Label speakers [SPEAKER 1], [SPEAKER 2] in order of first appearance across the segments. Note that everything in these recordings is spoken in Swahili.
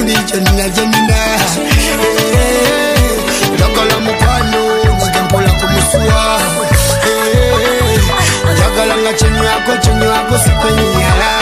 [SPEAKER 1] Jenina Jenina Jagala mukwano Njigampola kumusua Jagala nga chenyu yako sikwenye yala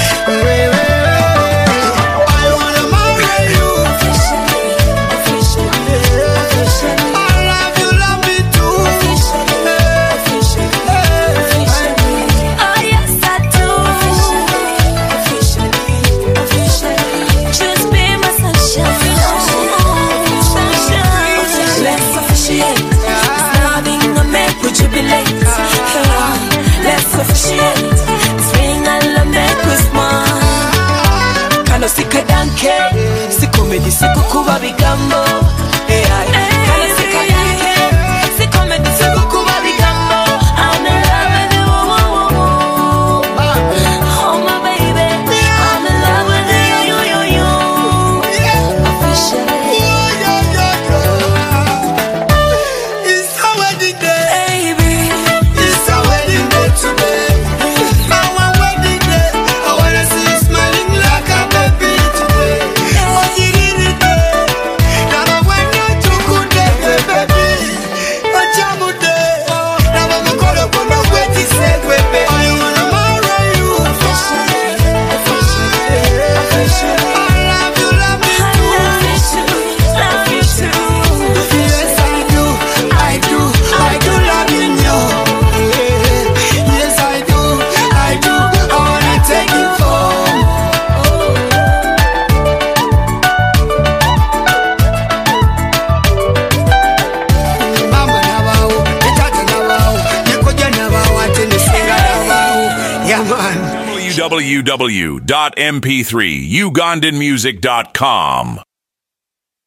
[SPEAKER 2] Kano sikadanke, sikomedi sikukuba bigambo. Kano sikadanke, sikomedi sikukuba bigambo. I'm in love with you, oh my baby. I'm in love with you. Officially,
[SPEAKER 1] it's our wedding day,
[SPEAKER 2] baby.
[SPEAKER 1] It's our wedding day today.
[SPEAKER 3] www.mp3ugandanmusic.com